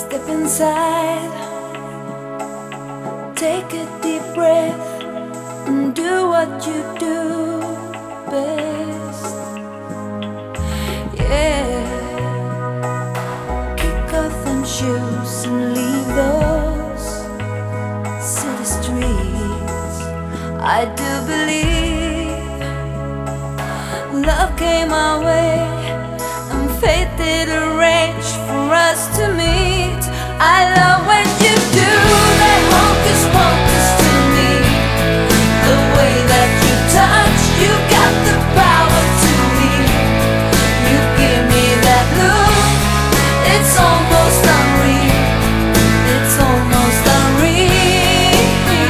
Step inside, take a deep breath, and do what you do best. Yeah, kick off them shoes and leave those city streets. I do believe love came our way, and fate did arrange for us to meet. I love when you do that hocus pocus to me, the way that you touch, you got the power to me. You give me that look, it's almost unreal, it's almost unreal.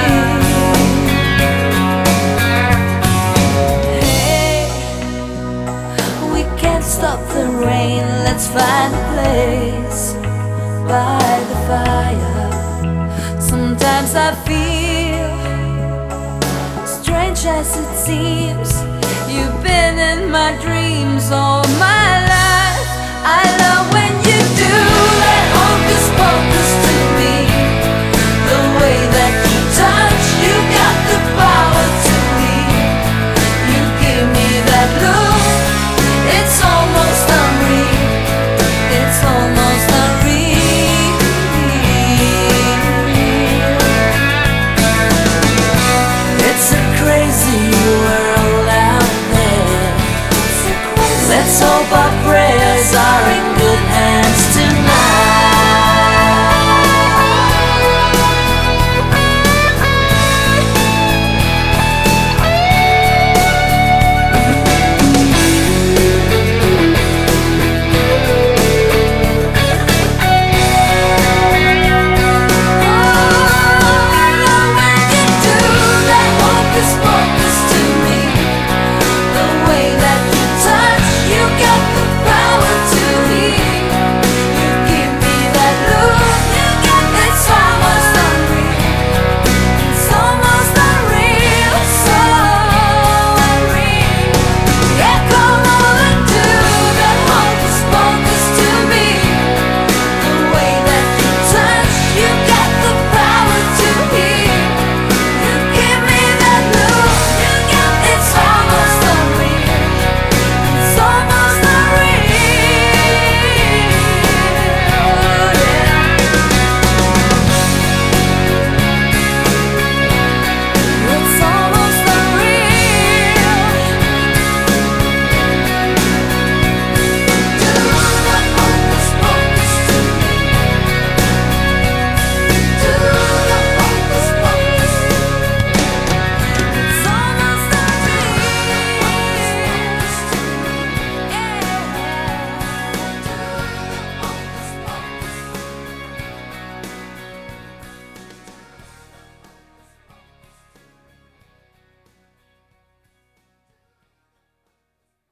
Hey, we can't stop the rain, let's find a place by the fire. Sometimes I feel, strange as it seems, you've been in my dreams all my life.